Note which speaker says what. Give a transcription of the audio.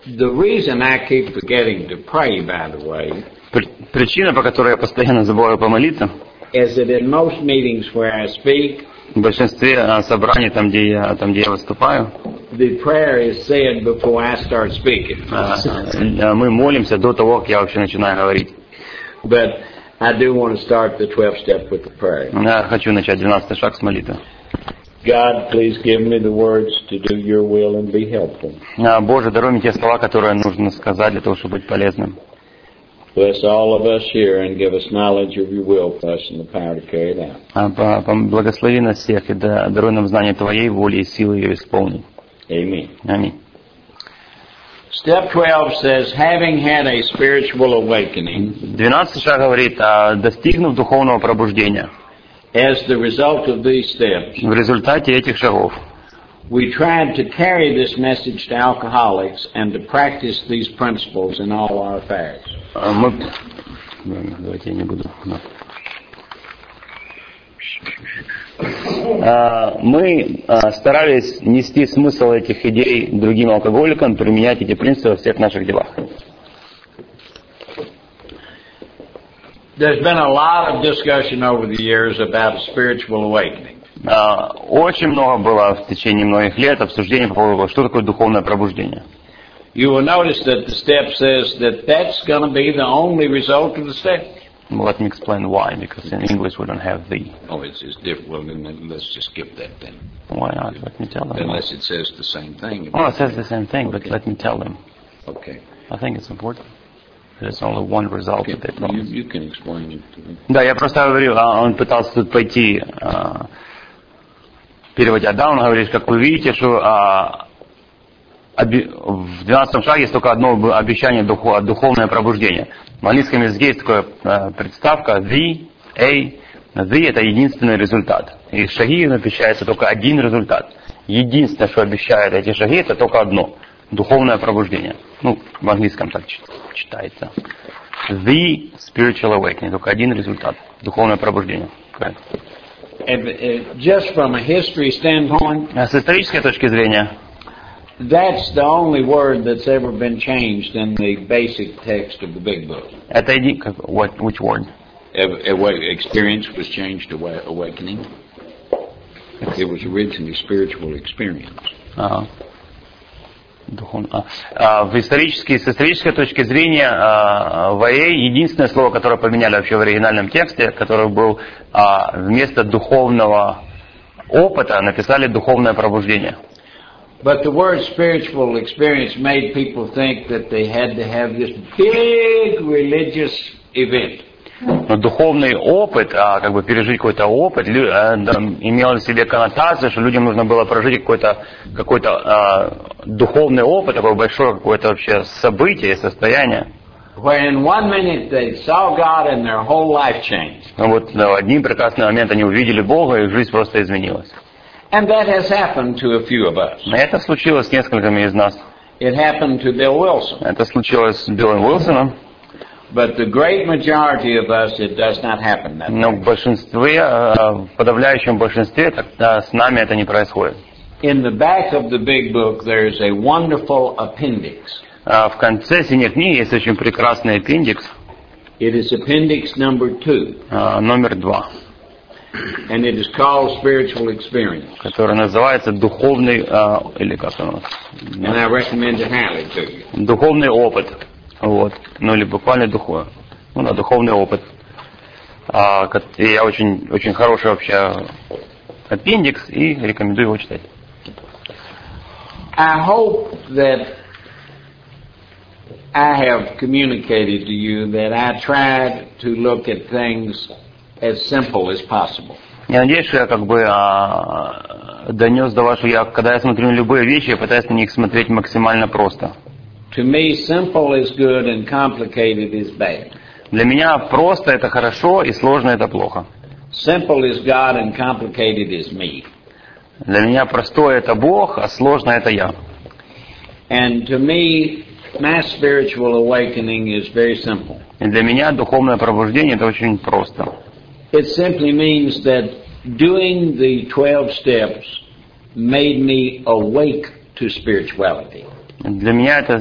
Speaker 1: The reason I keep forgetting to pray, by the way,
Speaker 2: Причина, по которой я постоянно забываю помолиться,
Speaker 1: is that in most meetings where I speak,
Speaker 2: в большинстве собраний, там, где я выступаю,
Speaker 1: the prayer is said before I start speaking.
Speaker 2: мы молимся до того, как я вообще начинаю говорить.
Speaker 1: But I do want to start the 12th step with the prayer.
Speaker 2: Я хочу начать 12 шаг с молитвы.
Speaker 1: God, please give me the words to do your will and be helpful.
Speaker 2: Боже, даруй мне те слова, которые нужно сказать для того, чтобы быть полезным.
Speaker 1: Bless all of us here and give us knowledge of your will for us and the power to carry it out.
Speaker 2: Благослови нас всех и даруй нам знание Твоей воли и силы ее исполнить.
Speaker 1: Amen.
Speaker 2: Аминь.
Speaker 1: Step 12 says, having had a spiritual awakening,
Speaker 2: 12 шаг говорит, достигнув духовного пробуждения,
Speaker 1: as the result of these steps,
Speaker 2: в результате этих шагов
Speaker 1: we tried to carry this message to alcoholics and to practice these principles in all our affairs.
Speaker 2: Давайте я не буду. Мы старались нести смысл этих идей другим алкоголикам, применять эти принципы во всех наших делах.
Speaker 1: There's been a lot of discussion over the years about spiritual awakening.
Speaker 2: Очень много было в течение многих лет обсуждений по поводу, что такое духовное пробуждение.
Speaker 1: You will notice that the step says that that's going to be the only result of the step.
Speaker 2: Well, let me explain why, because in English we don't have the.
Speaker 1: Oh, it's different. Well, then let's just skip that then.
Speaker 2: Why not? Let me tell them.
Speaker 1: Unless it says the same thing.
Speaker 2: Well, it says the same thing, but let me tell them.
Speaker 1: Okay.
Speaker 2: I think it's important. There's only one result that they promise.
Speaker 1: You can explain it to me.
Speaker 2: Да, я просто говорю, он пытался тут пойти, переводя, да, он говорит, как вы видите, что в 12 шаге есть только одно обещание, духовное пробуждение. В английском языке есть такая приставка the это единственный результат. И шаги обещается только один результат. Единственное, что обещает эти шаги, это только одно. Духовное пробуждение. Ну, в английском так читается. The spiritual awakening. Только один результат. Духовное пробуждение.
Speaker 1: Just from a history standpoint,
Speaker 2: с исторической точки зрения,
Speaker 1: that's the only word that's ever been changed in the basic text of the Big Book.
Speaker 2: Это which word?
Speaker 1: Experience was changed to awakening. It was originally spiritual experience.
Speaker 2: С исторической точки зрения, единственное слово, которое поменяли вообще в оригинальном тексте, которое был вместо духовного опыта, написали духовное пробуждение.
Speaker 1: But the word spiritual experience made people think that they had to have this big religious event.
Speaker 2: Но духовный опыт, как бы пережить какой-то опыт, имел в себе коннотацию, что людям нужно было прожить какой-то духовный опыт, такое большое какое-то вообще событие, состояние.
Speaker 1: Where in 1 minute they saw God and their whole life changed.
Speaker 2: Но вот в один прекрасный момент они увидели Бога, и жизнь просто изменилась.
Speaker 1: And that has happened to a few of us.
Speaker 2: Это случилось с несколькими из нас.
Speaker 1: It happened to Bill Wilson.
Speaker 2: Это случилось с Биллом Уилсоном.
Speaker 1: But the great majority of us, it does not happen that way.
Speaker 2: Но в подавляющем большинстве с нами это не происходит.
Speaker 1: In the back of the Big Book, there is a wonderful appendix.
Speaker 2: В конце синей книги есть очень прекрасный аппендикс.
Speaker 1: It is appendix number 2.
Speaker 2: Номер 2.
Speaker 1: And it is called spiritual experience.
Speaker 2: Который называется духовный или как оно?
Speaker 1: And I recommend it highly to you.
Speaker 2: Духовный опыт. Вот. Ну или буквально духовный опыт. И я очень хороший вообще аппендикс и рекомендую его читать.
Speaker 1: I hope that I have communicated to you that I tried to look at things as simple as possible.
Speaker 2: Я надеюсь, что я донес до вас, что когда я смотрю на любые вещи, я пытаюсь на них смотреть максимально просто.
Speaker 1: To me, simple is good and complicated is bad.
Speaker 2: Для меня просто это хорошо и сложно это плохо.
Speaker 1: Simple is God and complicated is me.
Speaker 2: Для меня простое это Бог, а сложно это я.
Speaker 1: And to me, my spiritual awakening is very simple.
Speaker 2: И для меня духовное пробуждение это очень просто.
Speaker 1: It simply means that doing the 12 steps made me awake to spirituality.
Speaker 2: Для меня это